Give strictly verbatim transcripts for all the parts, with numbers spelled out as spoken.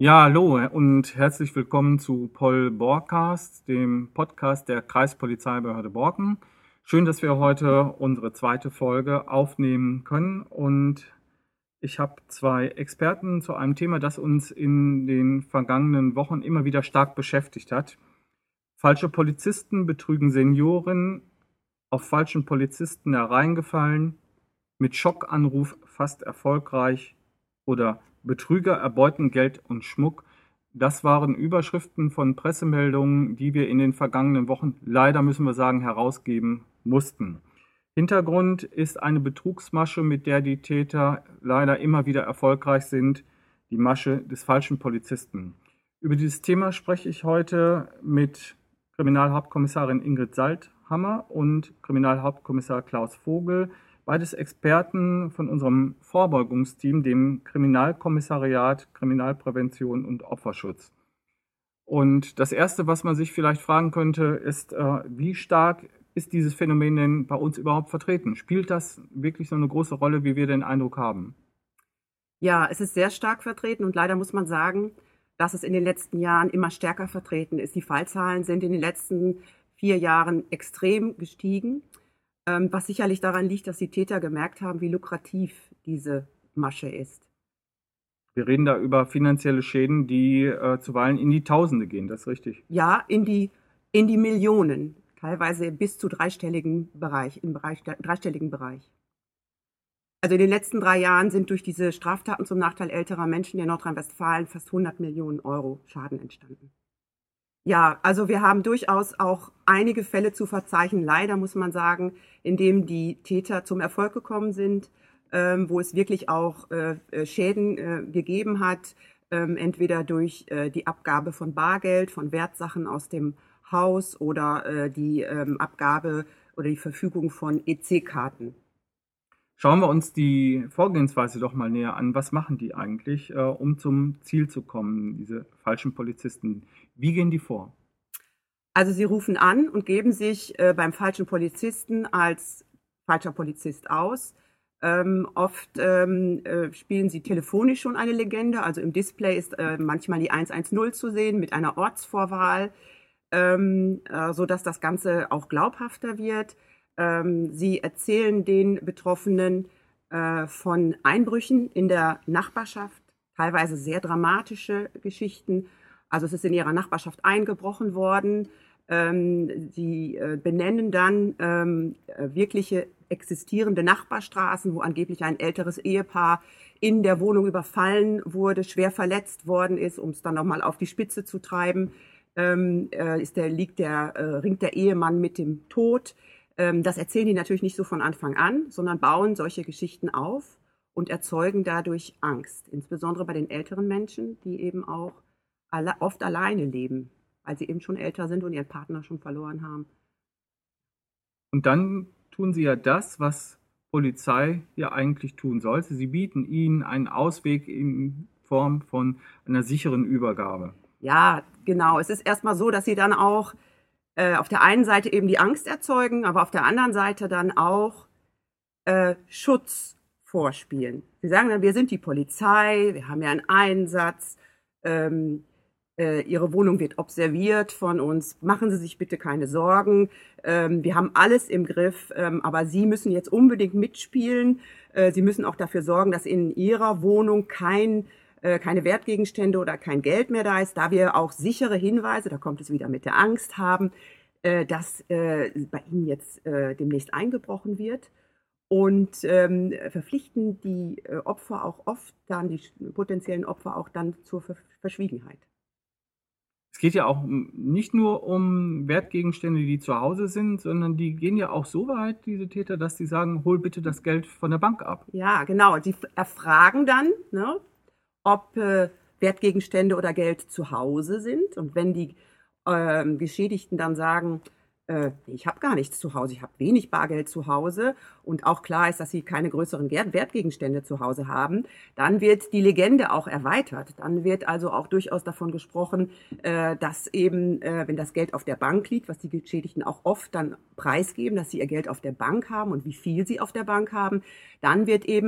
Ja, hallo und herzlich willkommen zu Pol-Borcast, dem Podcast der Kreispolizeibehörde Borken. Schön, dass wir heute unsere zweite Folge aufnehmen können und ich habe zwei Experten zu einem Thema, das uns in den vergangenen Wochen immer wieder stark beschäftigt hat. Falsche Polizisten betrügen Senioren, auf falschen Polizisten hereingefallen, mit Schockanruf fast erfolgreich oder Betrüger erbeuten Geld und Schmuck. Das waren Überschriften von Pressemeldungen, die wir in den vergangenen Wochen, leider müssen wir sagen, herausgeben mussten. Hintergrund ist eine Betrugsmasche, mit der die Täter leider immer wieder erfolgreich sind, die Masche des falschen Polizisten. Über dieses Thema spreche ich heute mit Kriminalhauptkommissarin Ingrid Salthammer und Kriminalhauptkommissar Klaus Vogel, beides Experten von unserem Vorbeugungsteam, dem Kriminalkommissariat Kriminalprävention und Opferschutz. Und das Erste, was man sich vielleicht fragen könnte, ist, äh, wie stark ist dieses Phänomen denn bei uns überhaupt vertreten? Spielt das wirklich so eine große Rolle, wie wir den Eindruck haben? Ja, es ist sehr stark vertreten und leider muss man sagen, dass es in den letzten Jahren immer stärker vertreten ist. Die Fallzahlen sind in den letzten vier Jahren extrem gestiegen. Was sicherlich daran liegt, dass die Täter gemerkt haben, wie lukrativ diese Masche ist. Wir reden da über finanzielle Schäden, die äh, zuweilen in die Tausende gehen, das ist richtig? Ja, in die, in die Millionen, teilweise bis zu dreistelligen Bereich, im Bereich, dreistelligen Bereich. Also in den letzten drei Jahren sind durch diese Straftaten zum Nachteil älterer Menschen in Nordrhein-Westfalen fast hundert Millionen Euro Schaden entstanden. Ja, also wir haben durchaus auch einige Fälle zu verzeichnen, leider muss man sagen, in denen die Täter zum Erfolg gekommen sind, ähm, wo es wirklich auch äh, Schäden äh, gegeben hat, ähm, entweder durch äh, die Abgabe von Bargeld, von Wertsachen aus dem Haus oder äh, die ähm, Abgabe oder die Verfügung von E C-Karten. Schauen wir uns die Vorgehensweise doch mal näher an. Was machen die eigentlich, äh, um zum Ziel zu kommen, diese falschen Polizisten? Wie gehen die vor? Also sie rufen an und geben sich äh, beim falschen Polizisten als falscher Polizist aus. Ähm, oft ähm, äh, spielen sie telefonisch schon eine Legende. Also im Display ist äh, manchmal die eins eins null zu sehen mit einer Ortsvorwahl, ähm, äh, sodass das Ganze auch glaubhafter wird. Ähm, sie erzählen den Betroffenen äh, von Einbrüchen in der Nachbarschaft, teilweise sehr dramatische Geschichten. Also es ist in ihrer Nachbarschaft eingebrochen worden. Ähm, sie äh, benennen dann ähm, wirkliche existierende Nachbarstraßen, wo angeblich ein älteres Ehepaar in der Wohnung überfallen wurde, schwer verletzt worden ist, um es dann nochmal auf die Spitze zu treiben. Ähm, äh, ist der, liegt der, äh, ringt der Ehemann mit dem Tod. Ähm, das erzählen die natürlich nicht so von Anfang an, sondern bauen solche Geschichten auf und erzeugen dadurch Angst, insbesondere bei den älteren Menschen, die eben auch alle, oft alleine leben, weil sie eben schon älter sind und ihren Partner schon verloren haben. Und dann tun sie ja das, was Polizei ja eigentlich tun sollte. Sie bieten ihnen einen Ausweg in Form von einer sicheren Übergabe. Ja, genau. Es ist erstmal so, dass sie dann auch äh, auf der einen Seite eben die Angst erzeugen, aber auf der anderen Seite dann auch äh, Schutz vorspielen. Sie sagen dann, wir sind die Polizei, wir haben ja einen Einsatz, ähm, äh, Ihre Wohnung wird observiert von uns, machen Sie sich bitte keine Sorgen, ähm, wir haben alles im Griff, ähm, aber Sie müssen jetzt unbedingt mitspielen, äh, Sie müssen auch dafür sorgen, dass in Ihrer Wohnung kein, äh, keine Wertgegenstände oder kein Geld mehr da ist, da wir auch sichere Hinweise, da kommt es wieder mit der Angst haben, äh, dass äh, bei Ihnen jetzt äh, demnächst eingebrochen wird. Und ähm, verpflichten die äh, Opfer auch oft dann, die potenziellen Opfer auch dann zur Ver- Verschwiegenheit. Es geht ja auch nicht nur um Wertgegenstände, die zu Hause sind, sondern die gehen ja auch so weit, diese Täter, dass sie sagen, hol bitte das Geld von der Bank ab. Ja, genau. Die erfragen dann, ne, ob äh, Wertgegenstände oder Geld zu Hause sind. Und wenn die ähm, Geschädigten dann sagen, äh, ich habe gar nichts zu Hause, ich habe wenig Bargeld zu Hause und auch klar ist, dass sie keine größeren Wertgegenstände zu Hause haben, dann wird die Legende auch erweitert. Dann wird also auch durchaus davon gesprochen, äh, dass eben, äh, wenn das Geld auf der Bank liegt, was die Geschädigten auch oft dann preisgeben, dass sie ihr Geld auf der Bank haben und wie viel sie auf der Bank haben, dann wird eben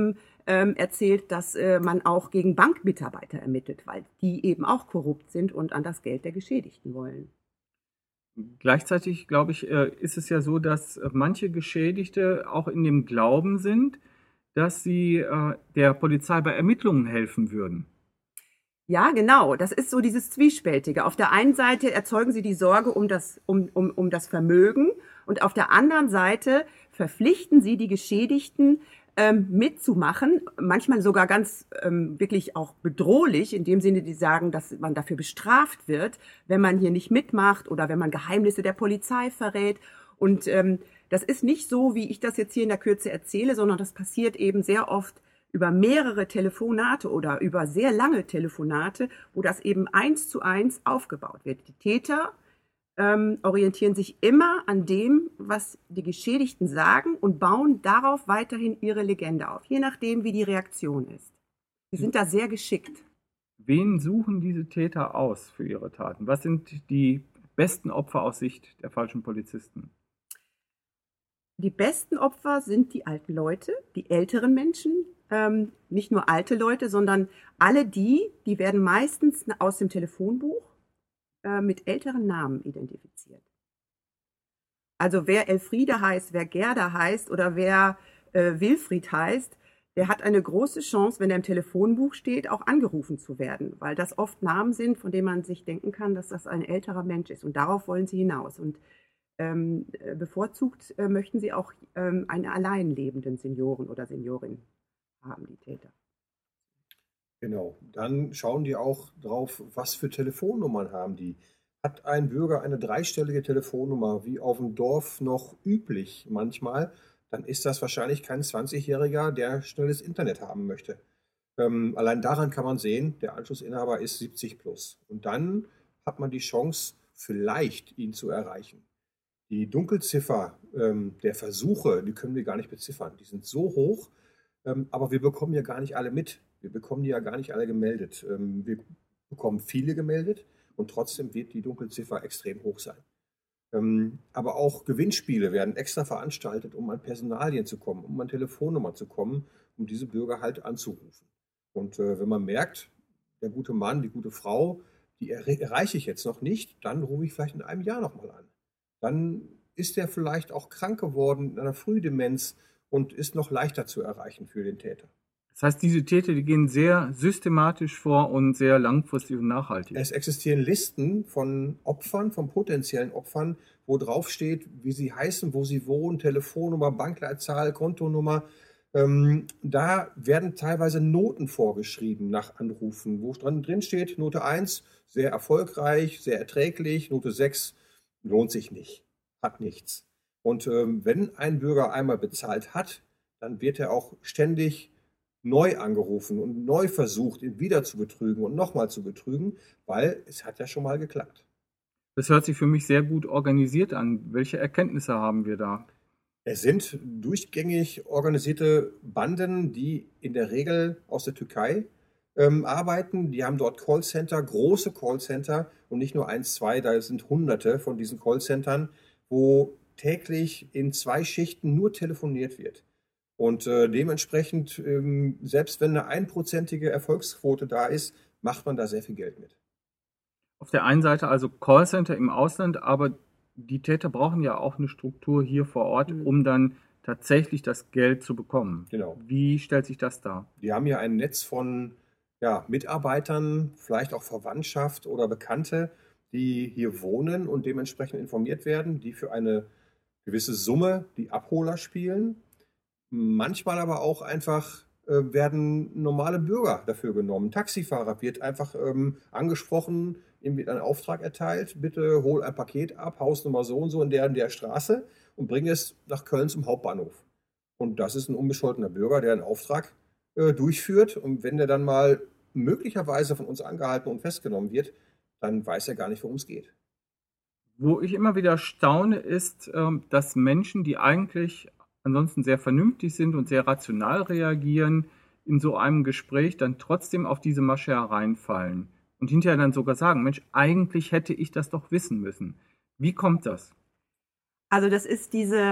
ähm, erzählt, dass äh, man auch gegen Bankmitarbeiter ermittelt, weil die eben auch korrupt sind und an das Geld der Geschädigten wollen. Gleichzeitig, glaube ich, äh, ist es ja so, dass äh, manche Geschädigte auch in dem Glauben sind, dass sie äh, der Polizei bei Ermittlungen helfen würden. Ja, genau. Das ist so dieses Zwiespältige. Auf der einen Seite erzeugen sie die Sorge um das, um, um, um das Vermögen und auf der anderen Seite verpflichten sie die Geschädigten ähm, mitzumachen, manchmal sogar ganz ähm, wirklich auch bedrohlich, in dem Sinne, die sagen, dass man dafür bestraft wird, wenn man hier nicht mitmacht oder wenn man Geheimnisse der Polizei verrät. Und ähm, das ist nicht so, wie ich das jetzt hier in der Kürze erzähle, sondern das passiert eben sehr oft über mehrere Telefonate oder über sehr lange Telefonate, wo das eben eins zu eins aufgebaut wird. Die Täter ähm, orientieren sich immer an dem, was die Geschädigten sagen und bauen darauf weiterhin ihre Legende auf, je nachdem, wie die Reaktion ist. Sie sind da sehr geschickt. Wen suchen diese Täter aus für ihre Taten? Was sind die besten Opfer aus Sicht der falschen Polizisten? Die besten Opfer sind die alten Leute, die älteren Menschen, ähm, nicht nur alte Leute, sondern alle die, die werden meistens aus dem Telefonbuch äh, mit älteren Namen identifiziert. Also wer Elfriede heißt, wer Gerda heißt oder wer äh, Wilfried heißt, der hat eine große Chance, wenn er im Telefonbuch steht, auch angerufen zu werden, weil das oft Namen sind, von denen man sich denken kann, dass das ein älterer Mensch ist. Und darauf wollen sie hinaus. Und ähm, bevorzugt äh, möchten sie auch ähm, einen allein lebenden Senioren oder Seniorin haben, die Täter. Genau. Dann schauen die auch drauf, was für Telefonnummern haben die. Hat ein Bürger eine dreistellige Telefonnummer, wie auf dem Dorf noch üblich manchmal, dann ist das wahrscheinlich kein zwanzigjähriger, der schnelles Internet haben möchte. Ähm, allein daran kann man sehen, der Anschlussinhaber ist siebzig plus. Und dann hat man die Chance, vielleicht ihn zu erreichen. Die Dunkelziffer ähm, der Versuche, die können wir gar nicht beziffern. Die sind so hoch, ähm, aber wir bekommen ja gar nicht alle mit. Wir bekommen die ja gar nicht alle gemeldet. Ähm, wir bekommen viele gemeldet und trotzdem wird die Dunkelziffer extrem hoch sein. Ähm, aber auch Gewinnspiele werden extra veranstaltet, um an Personalien zu kommen, um an Telefonnummer zu kommen, um diese Bürger halt anzurufen. Und äh, wenn man merkt, der gute Mann, die gute Frau, die erre- erreiche ich jetzt noch nicht, dann rufe ich vielleicht in einem Jahr nochmal an. Dann ist er vielleicht auch krank geworden in einer Frühdemenz und ist noch leichter zu erreichen für den Täter. Das heißt, diese Täter, die gehen sehr systematisch vor und sehr langfristig und nachhaltig. Es existieren Listen von Opfern, von potenziellen Opfern, wo drauf steht, wie sie heißen, wo sie wohnen, Telefonnummer, Bankleitzahl, Kontonummer. Ähm, da werden teilweise Noten vorgeschrieben nach Anrufen, wo dran drin steht, Note eins, sehr erfolgreich, sehr erträglich, Note sechs, lohnt sich nicht, hat nichts. Und ähm, wenn ein Bürger einmal bezahlt hat, dann wird er auch ständig neu angerufen und neu versucht, ihn wieder zu betrügen und nochmal zu betrügen, weil es hat ja schon mal geklappt. Das hört sich für mich sehr gut organisiert an. Welche Erkenntnisse haben wir da? Es sind durchgängig organisierte Banden, die in der Regel aus der Türkei ähm, arbeiten. Die haben dort Callcenter, große Callcenter und nicht nur eins, zwei, da sind hunderte von diesen Callcentern, wo täglich in zwei Schichten nur telefoniert wird. Und äh, dementsprechend, ähm, selbst wenn eine einprozentige Erfolgsquote da ist, macht man da sehr viel Geld mit. Auf der einen Seite also Callcenter im Ausland, aber die Täter brauchen ja auch eine Struktur hier vor Ort, Mhm. um dann tatsächlich das Geld zu bekommen. Genau. Wie stellt sich das dar? Die haben ja ein Netz von ja, Mitarbeitern, vielleicht auch Verwandtschaft oder Bekannte, die hier wohnen und dementsprechend informiert werden, die für eine gewisse Summe die Abholer spielen. Manchmal aber auch einfach äh, werden normale Bürger dafür genommen. Taxifahrer wird einfach ähm, angesprochen, ihm wird ein Auftrag erteilt, bitte hol ein Paket ab, Hausnummer so und so in der und der Straße und bring es nach Köln zum Hauptbahnhof. Und das ist ein unbescholtener Bürger, der einen Auftrag äh, durchführt. Und wenn der dann mal möglicherweise von uns angehalten und festgenommen wird, dann weiß er gar nicht, worum es geht. Wo ich immer wieder staune, ist, ähm, dass Menschen, die eigentlich ansonsten sehr vernünftig sind und sehr rational reagieren, in so einem Gespräch dann trotzdem auf diese Masche hereinfallen und hinterher dann sogar sagen, Mensch, eigentlich hätte ich das doch wissen müssen. Wie kommt das? Also das ist diese,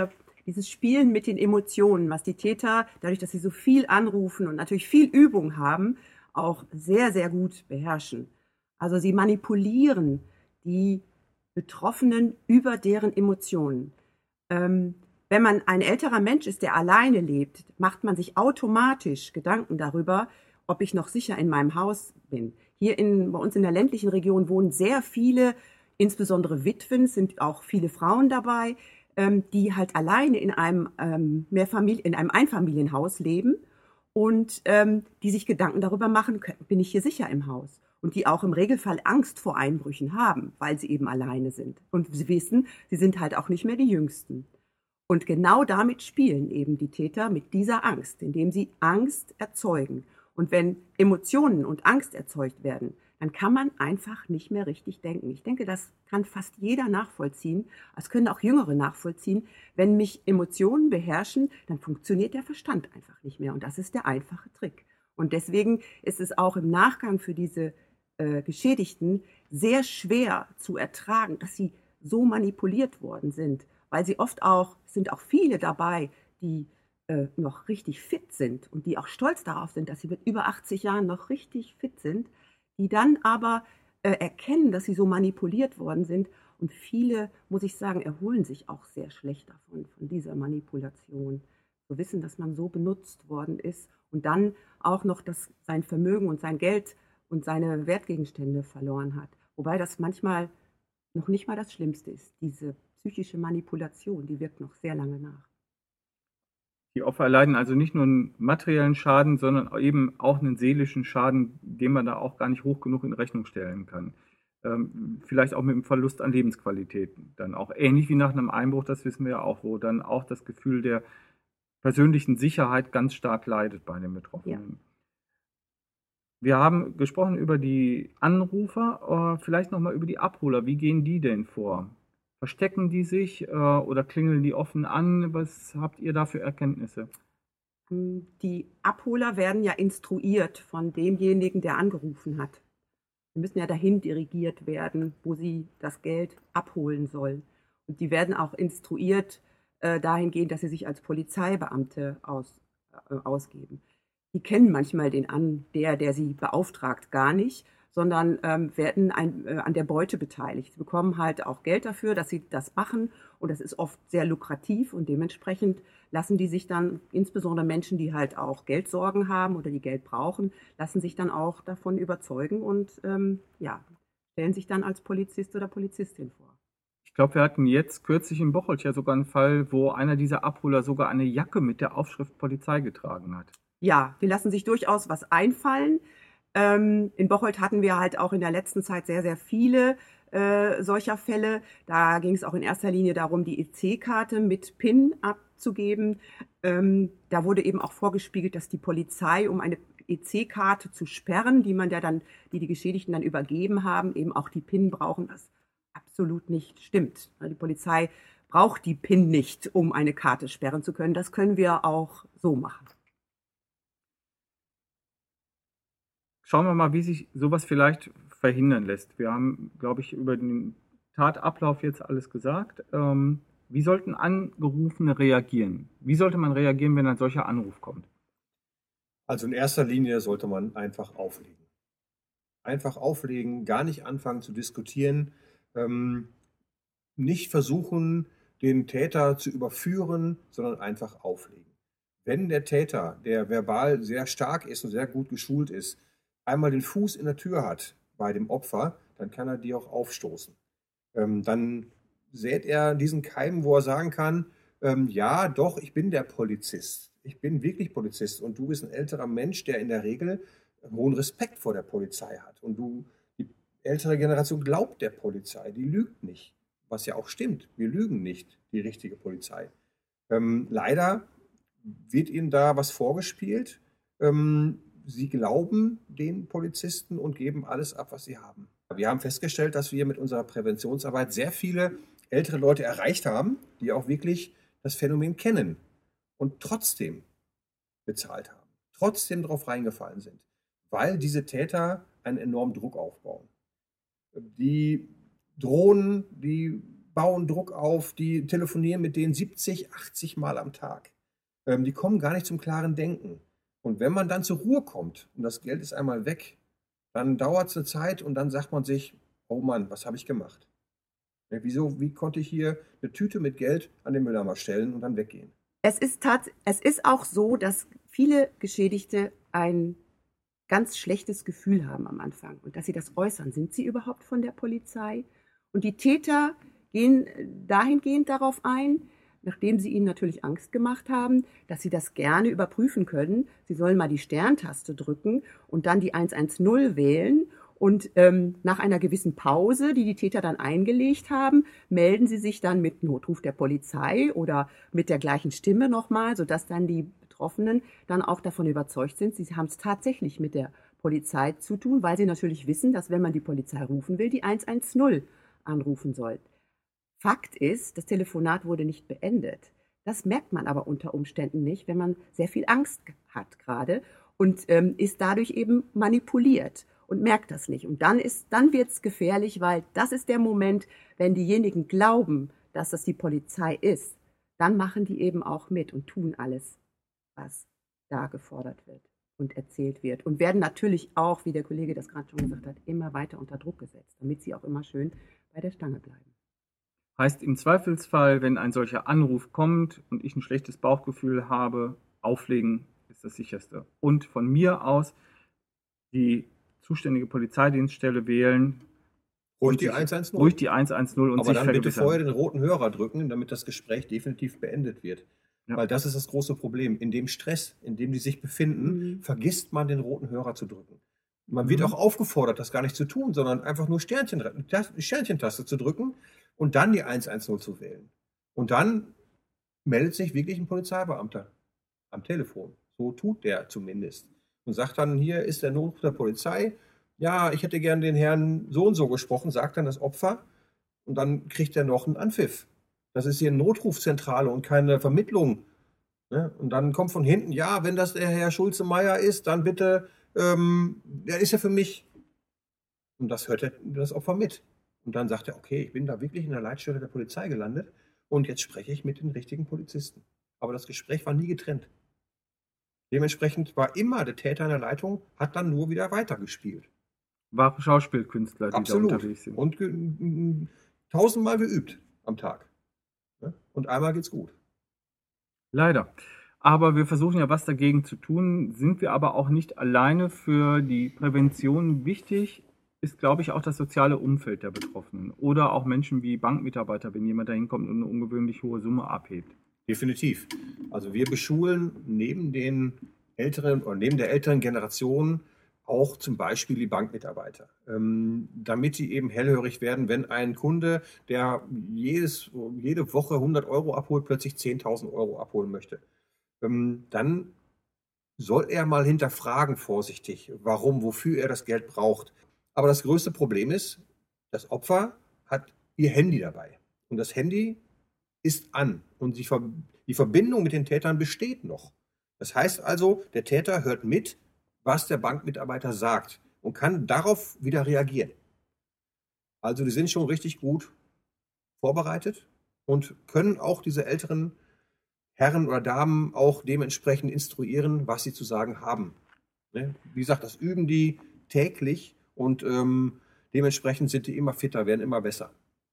dieses Spielen mit den Emotionen, was die Täter, dadurch, dass sie so viel anrufen und natürlich viel Übung haben, auch sehr, sehr gut beherrschen. Also sie manipulieren die Betroffenen über deren Emotionen. Ähm, wenn man ein älterer Mensch ist, der alleine lebt, macht man sich automatisch Gedanken darüber, ob ich noch sicher in meinem Haus bin. Hier in, bei uns in der ländlichen Region wohnen sehr viele, insbesondere Witwen, sind auch viele Frauen dabei, ähm, die halt alleine in einem, ähm, Mehrfamilien, in einem Einfamilienhaus leben und ähm, die sich Gedanken darüber machen, bin ich hier sicher im Haus? Und die auch im Regelfall Angst vor Einbrüchen haben, weil sie eben alleine sind. Und sie wissen, sie sind halt auch nicht mehr die Jüngsten. Und genau damit spielen eben die Täter, mit dieser Angst, indem sie Angst erzeugen. Und wenn Emotionen und Angst erzeugt werden, dann kann man einfach nicht mehr richtig denken. Ich denke, das kann fast jeder nachvollziehen. Das können auch Jüngere nachvollziehen. Wenn mich Emotionen beherrschen, dann funktioniert der Verstand einfach nicht mehr. Und das ist der einfache Trick. Und deswegen ist es auch im Nachgang für diese äh, Geschädigten sehr schwer zu ertragen, dass sie so manipuliert worden sind. Weil sie oft auch, es sind auch viele dabei, die äh, noch richtig fit sind und die auch stolz darauf sind, dass sie mit über achtzig Jahren noch richtig fit sind, die dann aber äh, erkennen, dass sie so manipuliert worden sind. Und viele, muss ich sagen, erholen sich auch sehr schlecht davon, von dieser Manipulation. Zu wissen, dass man so benutzt worden ist und dann auch noch das, sein Vermögen und sein Geld und seine Wertgegenstände verloren hat. Wobei das manchmal noch nicht mal das Schlimmste ist. Diese psychische Manipulation, die wirkt noch sehr lange nach. Die Opfer erleiden also nicht nur einen materiellen Schaden, sondern eben auch einen seelischen Schaden, den man da auch gar nicht hoch genug in Rechnung stellen kann. Ähm, vielleicht auch mit dem Verlust an Lebensqualität dann auch. Ähnlich wie nach einem Einbruch, das wissen wir ja auch, wo dann auch das Gefühl der persönlichen Sicherheit ganz stark leidet bei den Betroffenen. Ja. Wir haben gesprochen über die Anrufer, äh, vielleicht nochmal über die Abholer. Wie gehen die denn vor? Verstecken die sich äh, oder klingeln die offen an? Was habt ihr da für Erkenntnisse? Die Abholer werden ja instruiert von demjenigen, der angerufen hat. Sie müssen ja dahin dirigiert werden, wo sie das Geld abholen sollen. Und die werden auch instruiert äh, dahingehend, dass sie sich als Polizeibeamte aus, äh, ausgeben. Die kennen manchmal den an, der, der sie beauftragt, gar nicht, sondern ähm, werden ein, äh, an der Beute beteiligt. Sie bekommen halt auch Geld dafür, dass sie das machen und das ist oft sehr lukrativ und dementsprechend lassen die sich dann, insbesondere Menschen, die halt auch Geldsorgen haben oder die Geld brauchen, lassen sich dann auch davon überzeugen und ähm, ja, stellen sich dann als Polizist oder Polizistin vor. Ich glaube, wir hatten jetzt kürzlich in Bocholt ja sogar einen Fall, wo einer dieser Abholer sogar eine Jacke mit der Aufschrift Polizei getragen hat. Ja, die lassen sich durchaus was einfallen. Ähm, in Bocholt hatten wir halt auch in der letzten Zeit sehr, sehr viele äh, solcher Fälle. Da ging es auch in erster Linie darum, die E C-Karte mit PIN abzugeben. Ähm, da wurde eben auch vorgespiegelt, dass die Polizei, um eine E C-Karte zu sperren, die man ja dann, die die Geschädigten dann übergeben haben, eben auch die PIN brauchen, was absolut nicht stimmt. Die Polizei braucht die PIN nicht, um eine Karte sperren zu können. Das können wir auch so machen. Schauen wir mal, wie sich sowas vielleicht verhindern lässt. Wir haben, glaube ich, über den Tatablauf jetzt alles gesagt. Ähm, wie sollten Angerufene reagieren? Wie sollte man reagieren, wenn ein solcher Anruf kommt? Also in erster Linie sollte man einfach auflegen. Einfach auflegen, gar nicht anfangen zu diskutieren, ähm, nicht versuchen, den Täter zu überführen, sondern einfach auflegen. Wenn der Täter, der verbal sehr stark ist und sehr gut geschult ist, einmal den Fuß in der Tür hat bei dem Opfer, dann kann er die auch aufstoßen. Ähm, dann sät er diesen Keim, wo er sagen kann, ähm, ja, doch, ich bin der Polizist. Ich bin wirklich Polizist und du bist ein älterer Mensch, der in der Regel hohen Respekt vor der Polizei hat. Und du, die ältere Generation glaubt der Polizei, die lügt nicht. Was ja auch stimmt, wir lügen nicht, die richtige Polizei. Ähm, leider wird ihnen da was vorgespielt. Ähm, Sie glauben den Polizisten und geben alles ab, was sie haben. Wir haben festgestellt, dass wir mit unserer Präventionsarbeit sehr viele ältere Leute erreicht haben, die auch wirklich das Phänomen kennen und trotzdem bezahlt haben, trotzdem darauf reingefallen sind, weil diese Täter einen enormen Druck aufbauen. Die drohen, die bauen Druck auf, die telefonieren mit denen siebzig, achtzig Mal am Tag. Ähm, die kommen gar nicht zum klaren Denken. Und wenn man dann zur Ruhe kommt und das Geld ist einmal weg, dann dauert es eine Zeit und dann sagt man sich, oh Mann, was habe ich gemacht? Ja, wieso, wie konnte ich hier eine Tüte mit Geld an den Mülleimer stellen und dann weggehen? Es ist, tats- es ist auch so, dass viele Geschädigte ein ganz schlechtes Gefühl haben am Anfang und dass sie das äußern. Sind sie überhaupt von der Polizei? Und die Täter gehen dahingehend darauf ein, nachdem sie ihnen natürlich Angst gemacht haben, dass sie das gerne überprüfen können. Sie sollen mal die Sterntaste drücken und dann die hundertzehn wählen. Und ähm, nach einer gewissen Pause, die die Täter dann eingelegt haben, melden sie sich dann mit Notruf der Polizei oder mit der gleichen Stimme nochmal, sodass dann die Betroffenen dann auch davon überzeugt sind, sie haben es tatsächlich mit der Polizei zu tun, weil sie natürlich wissen, dass wenn man die Polizei rufen will, die hundertzehn anrufen soll. Fakt ist, das Telefonat wurde nicht beendet. Das merkt man aber unter Umständen nicht, wenn man sehr viel Angst hat gerade und ähm, ist dadurch eben manipuliert und merkt das nicht. Und dann ist, dann wird es gefährlich, weil das ist der Moment, wenn diejenigen glauben, dass das die Polizei ist, dann machen die eben auch mit und tun alles, was da gefordert wird und erzählt wird. Und werden natürlich auch, wie der Kollege das gerade schon gesagt hat, immer weiter unter Druck gesetzt, damit sie auch immer schön bei der Stange bleiben. Heißt im Zweifelsfall, wenn ein solcher Anruf kommt und ich ein schlechtes Bauchgefühl habe, auflegen ist das sicherste. Und von mir aus die zuständige Polizeidienststelle wählen. Ruhig die hundertzehn. Ruhig die hundertzehn und aber sich dann bitte vergewissern. vorher den roten Hörer drücken, damit das Gespräch definitiv beendet wird. Ja. Weil das ist das große Problem. In dem Stress, in dem die sich befinden, mhm. vergisst man den roten Hörer zu drücken. Man mhm. wird auch aufgefordert, das gar nicht zu tun, sondern einfach nur Sternchen, Sternchentaste zu drücken und dann die hundertzehn zu wählen. Und dann meldet sich wirklich ein Polizeibeamter am Telefon. So tut der zumindest. Und sagt dann, hier ist der Notruf der Polizei. Ja, ich hätte gern den Herrn so und so gesprochen, sagt dann das Opfer. Und dann kriegt er noch einen Anpfiff. Das ist hier eine Notrufzentrale und keine Vermittlung. Und dann kommt von hinten, ja, wenn das der Herr Schulze-Meyer ist, dann bitte, ähm, der ist ja für mich. Und das hört das Opfer mit. Und dann sagt er, okay, ich bin da wirklich in der Leitstelle der Polizei gelandet und jetzt spreche ich mit den richtigen Polizisten. Aber das Gespräch war nie getrennt. Dementsprechend war immer der Täter in der Leitung, hat dann nur wieder weitergespielt. Wahre Schauspielkünstler, die Absolut. da unterwegs sind. Und ge tausendmal geübt am Tag. Und einmal geht's gut. Leider. Aber wir versuchen ja was dagegen zu tun. Sind wir aber auch nicht alleine für die Prävention wichtig, ist, glaube ich, auch das soziale Umfeld der Betroffenen. Oder auch Menschen wie Bankmitarbeiter, wenn jemand da hinkommt und eine ungewöhnlich hohe Summe abhebt. Definitiv. Also wir beschulen neben den älteren oder neben der älteren Generation auch zum Beispiel die Bankmitarbeiter, ähm, damit die eben hellhörig werden, wenn ein Kunde, der jedes, jede Woche hundert Euro abholt, plötzlich zehntausend Euro abholen möchte. Ähm, dann soll er mal hinterfragen vorsichtig, warum, wofür er das Geld braucht. Aber das größte Problem ist, das Opfer hat ihr Handy dabei. Und das Handy ist an und die, Ver die Verbindung mit den Tätern besteht noch. Das heißt also, der Täter hört mit, was der Bankmitarbeiter sagt und kann darauf wieder reagieren. Also die sind schon richtig gut vorbereitet und können auch diese älteren Herren oder Damen auch dementsprechend instruieren, was sie zu sagen haben. Ne? Wie gesagt, das üben die täglich und ähm, dementsprechend sind die immer fitter, werden immer besser.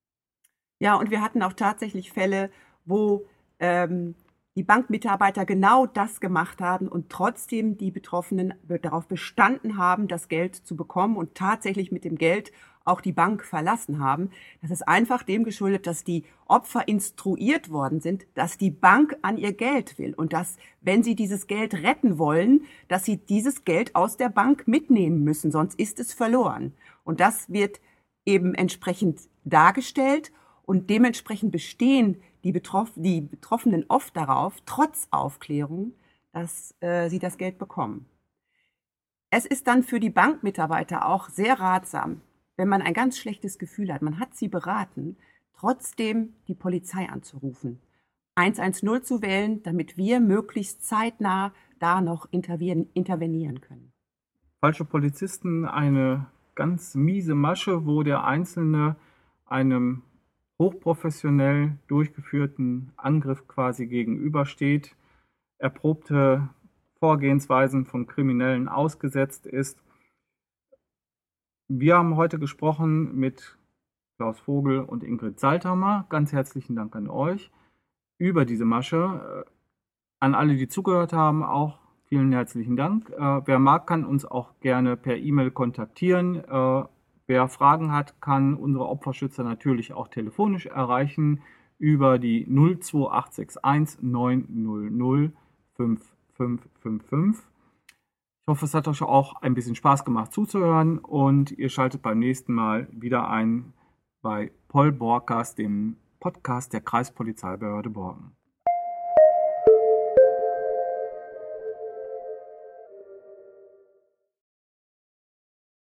Ja, und wir hatten auch tatsächlich Fälle, wo ähm, die Bankmitarbeiter genau das gemacht haben und trotzdem die Betroffenen darauf bestanden haben, das Geld zu bekommen und tatsächlich mit dem Geld auch die Bank verlassen haben. Das ist einfach dem geschuldet, dass die Opfer instruiert worden sind, dass die Bank an ihr Geld will und dass, wenn sie dieses Geld retten wollen, dass sie dieses Geld aus der Bank mitnehmen müssen, sonst ist es verloren. Und das wird eben entsprechend dargestellt. Und dementsprechend bestehen die, Betroff die Betroffenen oft darauf, trotz Aufklärung, dass äh, sie das Geld bekommen. Es ist dann für die Bankmitarbeiter auch sehr ratsam, wenn man ein ganz schlechtes Gefühl hat, man hat sie beraten, trotzdem die Polizei anzurufen, hundertzehn zu wählen, damit wir möglichst zeitnah da noch intervenieren können. Falsche Polizisten, eine ganz miese Masche, wo der Einzelne einem hochprofessionell durchgeführten Angriff quasi gegenübersteht, erprobte Vorgehensweisen von Kriminellen ausgesetzt ist. Wir haben heute gesprochen mit Klaus Vogel und Ingrid Saltermer. Ganz herzlichen Dank an euch über diese Masche. An alle, die zugehört haben, auch vielen herzlichen Dank. Äh, wer mag, kann uns auch gerne per E-Mail kontaktieren. Äh, wer Fragen hat, kann unsere Opferschützer natürlich auch telefonisch erreichen über die null zwei acht sechs eins neun null null fünf fünf fünf fünf. Ich hoffe, es hat euch auch ein bisschen Spaß gemacht zuzuhören und ihr schaltet beim nächsten Mal wieder ein bei Pol Borkas, dem Podcast der Kreispolizeibehörde Borken.